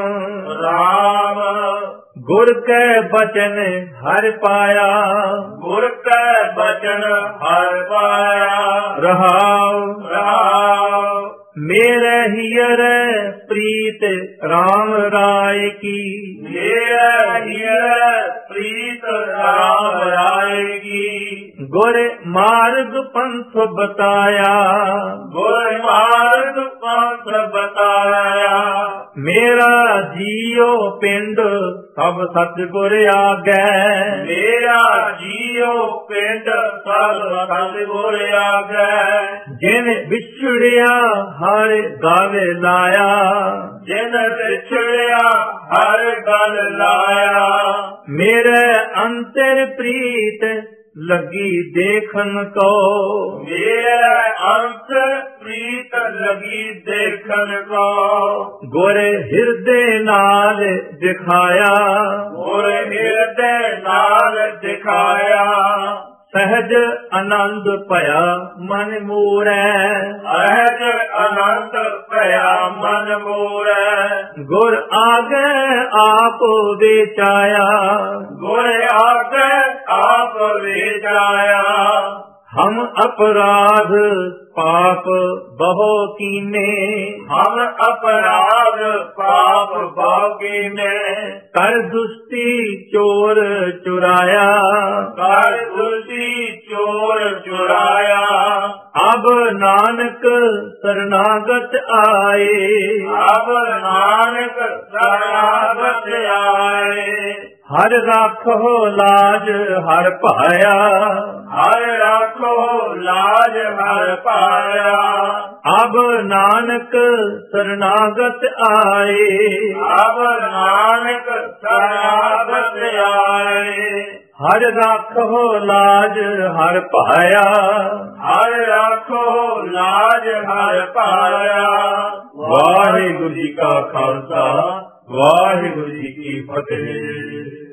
ਰਾਮ ਗੁਰ ਕੈ ਬਚਨ ਹਰਿ ਪਾਇਆ। ਗੁਰ ਕੈ ਬਚਨ ਹਰਿ ਪਾਇਆ। ਰਹਾਉ ਰਹਾਉ ਮੇਰੇ ਹੀਰੇ ਪ੍ਰੀਤ ਰਾਮ ਰਾਏ ਕੀ। ਮੇਰੇ ਹੀਰੇ ਪ੍ਰੀਤ ਰਾਮ ਰਾਏ ਕੀ। ਗੁਰ ਮਾਰਗ ਪੰਥ ਬਤਾਇਆ। ਗੁਰ ਮਾਰਗ ਪੰਥ ਬਤਾਇਆ। ਮੇਰਾ ਜੀਉ ਪਿੰਡ ਸਭ ਸਤਿਗੁਰ ਆਗੇ। ਮੇਰਾ ਜੀਉ ਪਿੰਡ ਸਭ ਸਤਿਗੁਰ ਆਗੇ। ਜਿਨ ਵਿਛੜਿਆ ਹਰ ਗਾਵੇ ਲਾਇਆ। ਜਿਨ ਵਿਛੜਿਆ ਹਰ ਗਲ ਲਾਇਆ। ਮੇਰੇ ਅੰਤਰ ਪ੍ਰੀਤ ਲੱਗੀ ਦੇਖਨ ਕੋ। ਮੇਰੇ ਅੰਤ ਪ੍ਰੀਤ ਲਗੀ ਦੇਖਨ ਕੋ। ਗੁਰ ਹਿਰਦੇ ਨਾਲ ਦਿਖਾਇਆ। ਗੁਰ ਹਿਰਦੇ ਨਾਲ ਦਿਖਾਇਆ। ਸਹਿਜ ਆਨੰਦ ਭਇਆ ਮਨ ਮੋਰੈ। ਸਹਿਜ ਆਨੰਦ ਭਇਆ ਮਨ ਮੋਰੈ। ਗੁਰ ਆਗੇ ਆਪ ਵਿਚਾਇਆ। ਗੁਰ ਆਗੇ ਆਪ ਵਿਚਾਇਆ। ਹਮ ਅਪਰਾਧ ਪਾਪ ਬਹੁ ਕੀਨੇ। ਹਮ ਅਪਰਾਧ ਪਾਪ ਬਹੁ ਕੀਨੇ। ਕਰ ਦੁਸਤੀ ਚੋਰ ਚੁਰਾਇਆ। ਕਰ ਦੁਸਤੀ ਚੋਰ ਚੁਰਾਇਆ। ਅਬ ਨਾਨਕ ਸਰਨਾਗਤ ਆਏ। ਅਬ ਨਾਨਕ ਸਰਨਾਗਤ ਆਏ। ਹਰ ਰਾਖੋ ਲਾਜ ਹਰ ਭਾਇਆ। ਹਰ ਰਾਖੋ ਲਾਜ ਹਰ ਪਾਇਆ। ਅਬ ਨਾਨਕ ਸਰਨਾਗਤ ਆਏ। ਅਬ ਨਾਨਕ ਸਰਨਾਗਤ ਆਏ। ਹਰ ਰਾਖੋ ਲਾਜ ਹਰ ਭਾਇਆ। ਹਰ ਰਾਖੋ ਲਾਜ ਹਰ ਪਾਇਆ। ਵਾਹਿਗੁਰੂ ਜੀ ਕਾ ਖਾਲਸਾ ਵਾਹਿਗੁਰੂ ਜੀ ਕੀ ਫਤਿਹ।